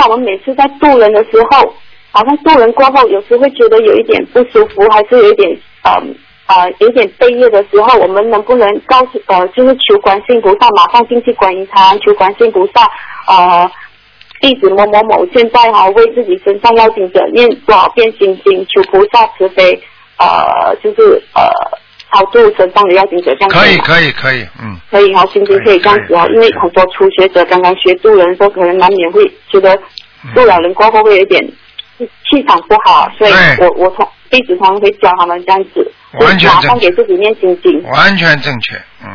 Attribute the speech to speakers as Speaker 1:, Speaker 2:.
Speaker 1: 我们每次在渡人的时候，好像渡人过后，有时会觉得有一点不舒服，还是有一点有点悲业的时候，我们能不能告诉就是求观世音菩萨马上进去观音堂，求观世音菩萨弟子某某某现在为自己身上要紧者念多少遍心经，求菩萨慈悲就是超度身上的要紧者这样子。可以，
Speaker 2: 可以，
Speaker 1: 心经可以这样子因为很多初学者刚刚学渡人的时候，可能难免会觉得渡了人过后会有一点气场不好，所以我弟子常会教他们这样子，
Speaker 2: 完全正确，
Speaker 1: 马上给自己念心经，
Speaker 2: 完全正确。